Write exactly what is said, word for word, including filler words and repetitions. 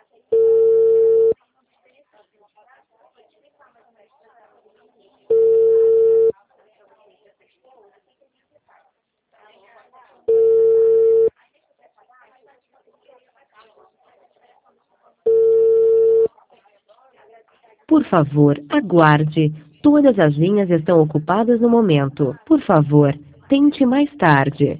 Por favor, aguarde. Todas as linhas estão ocupadas no momento. Por favor, tente mais tarde.